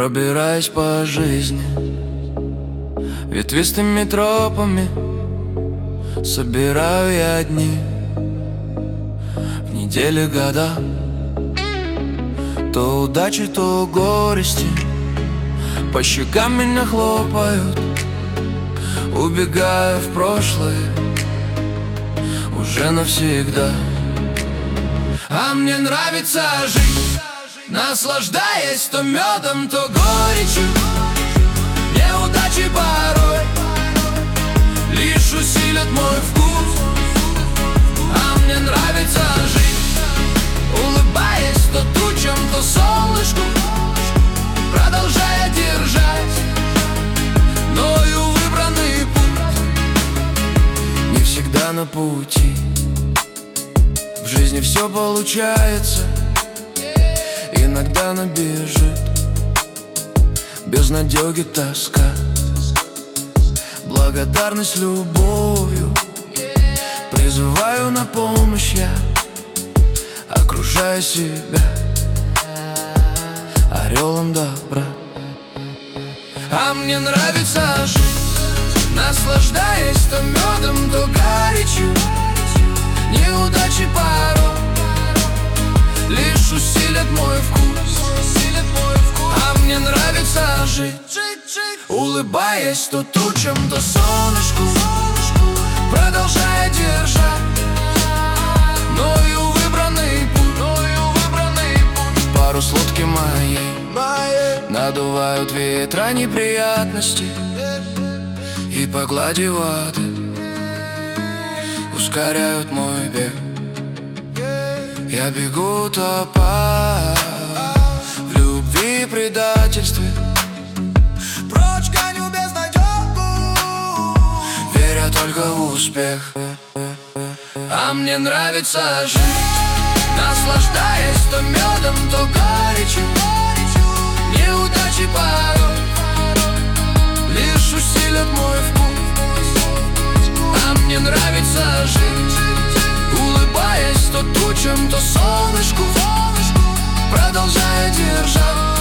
Пробираясь по жизни ветвистыми тропами, собираю я дни, в неделе года. То удачи, то горести по щекам меня хлопают. Убегаю в прошлое уже навсегда. А мне нравится жить, наслаждаясь то медом, то горечью. Неудачи порой лишь усилят мой вкус. А мне нравится жить, улыбаясь то тучам, то солнышку, продолжая держать мною выбранный путь. Не всегда на пути в жизни все получается, иногда набежит безнадёги тоска. Благодарность любовью призываю на помощь я, окружая себя орелом добра. А мне нравится жить, наслаждаясь то медом, то горечью. Неудачи порой лишь усилят мой вкус. А мне нравится жить, улыбаясь то тучам, то солнышку, продолжая держать мною выбранный путь. Парус лодки моей надувают ветра неприятностей, и по глади воды ускоряют мой бег. Я бегу топа в любви и предательстве, прочь гоню безнадёгу, веря только в успех. А мне нравится жить, наслаждаясь то медом, то горечью. Неудачи порой лишь усилят мой вкус. А мне нравится жить, улыбаясь то тучам, то солнышку, продолжая держать